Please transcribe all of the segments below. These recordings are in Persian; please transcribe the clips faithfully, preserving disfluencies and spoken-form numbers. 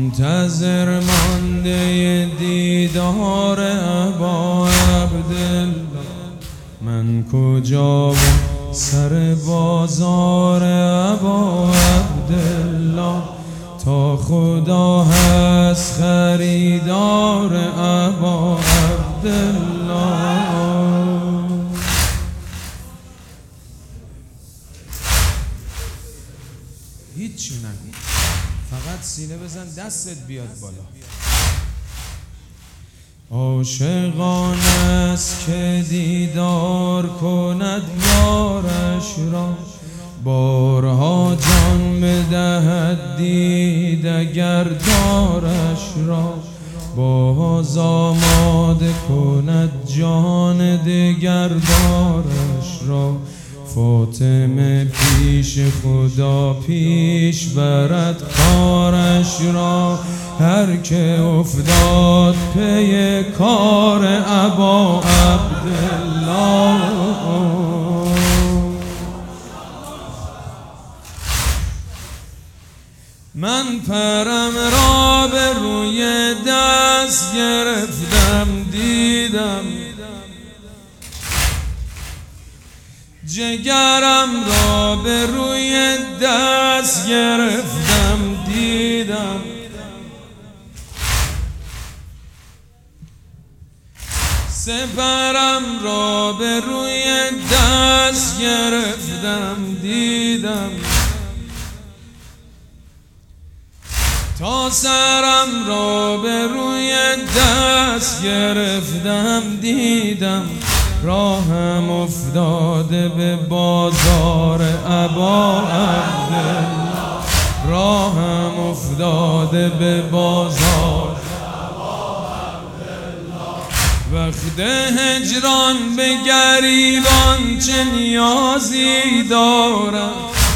منتظر مانده دیدار ابا عبدالله. من کجا و سر بازار ابا عبدالله. تا خدا هست خریدار ابا عبدالله. هیچی نگو، فقط سینه بزن دستت بیاد بالا. عاشقان است که دیدار کند یارش را، بارها جان بدهد دید اگر دارش را. باز آماده کند جان دگر دارش را. فاطمه پیش خدا پیش برد کارش را. هر که افتاد پی کار ابا عبدالله. من پرم را به روی دست گرفتم دیدم، جگرم را به روی دست گرفتم دیدم. سپرم را به روی دست گرفتم دیدم. تا سرم را به روی دست گرفتم دیدم. راهم افتاده به بازار ابا عبدالله. راهم افتاده به بازار ابا عبدالله. وقت هجران به گریبان چه نیازی دارم.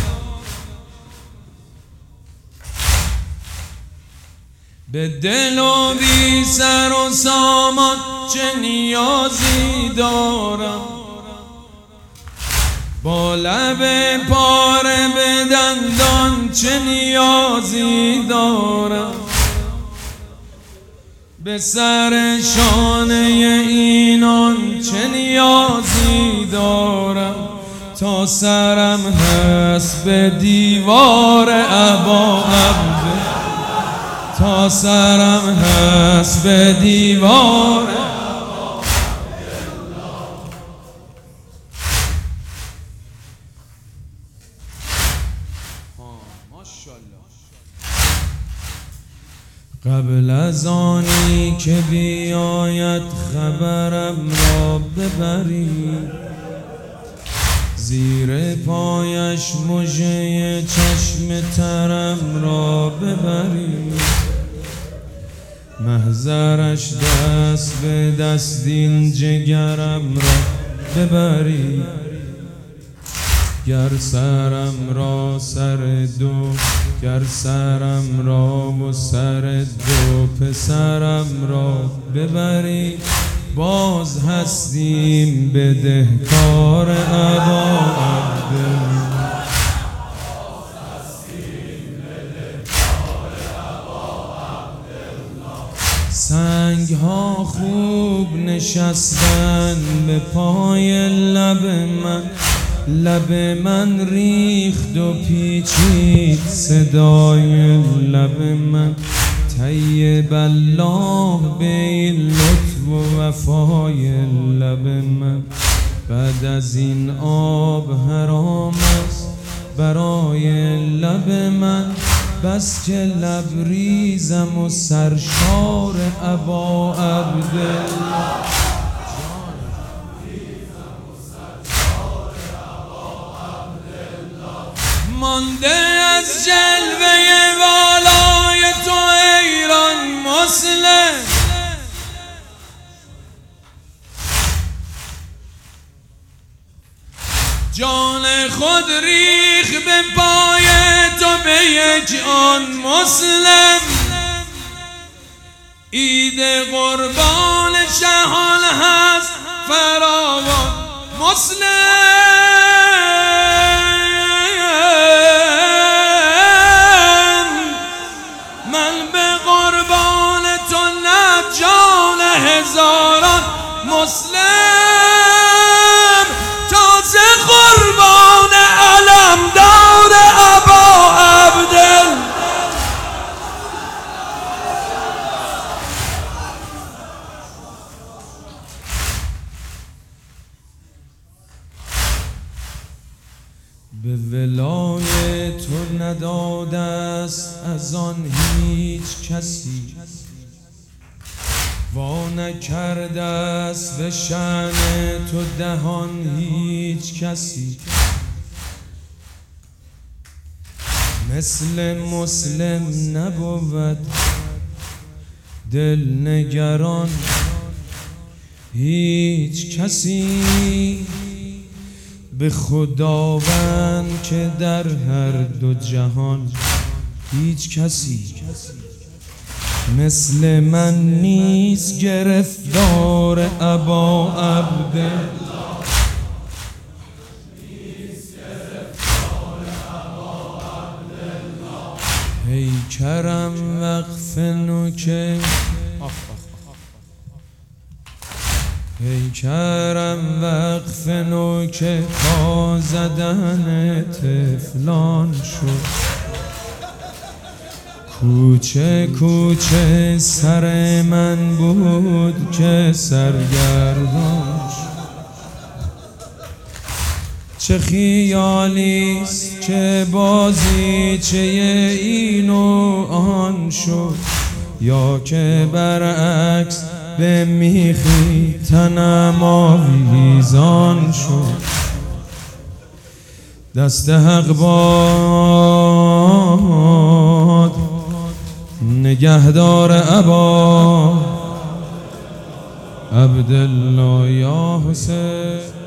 به دل و بی سر و سامان چه نیازی دارم. با لب پاره به دندان چه نیازی دارم. به سر شانه اینان چه نیازی دارم. تا سرم هست به دیوار ابا عبدالله. تا سرم هست به دیوار ابا عبدالله. قبل از آنی که بیاید خبرم را ببرید، زیر پایش مژه چشم ترم را ببرید. محضرش دست به دست این جگرم را ببرید. گر سرم را سر دو، گر سرم را و سر دو پسرم را ببرید. باز هستیم بدهکار ابا عبدالله. سنگ ها خوب نشستن به پای لب من. لب من ریخت و پیچید صدای لب من. طیب الله به این لطف و وفای لب من. بعد از این آب حرام است برای لب من. بس که لبریزم و سرشار ابا عبدالله. مانده از جلوه والای تو ایران مسلم. جان خود ریخ به پای تو به یک آن مسلم. عید قربان شهان هست فراوان مسلم. من به دلای تو نداده است از آن هیچ کسی، وا نکرده است به شأن تو دهان هیچ کسی. مثل مسلم نبود دل نگران هیچ کسی، به خداوند که در هر دو جهان هیچ کسی. مثل من نیست گرفتار ابا عبدالله، ای کرم وقف نوکه، ای کرم وقف نوکه تا زدن طفلان شد. کوچه کوچه سر من بود که سرگردان شد. چه خیالیست که بازیچه این و آن شد، یا که برعکس به میخی تنم آویزان شد. دست حق باد نگهدار ابا عبدالله یا حسین.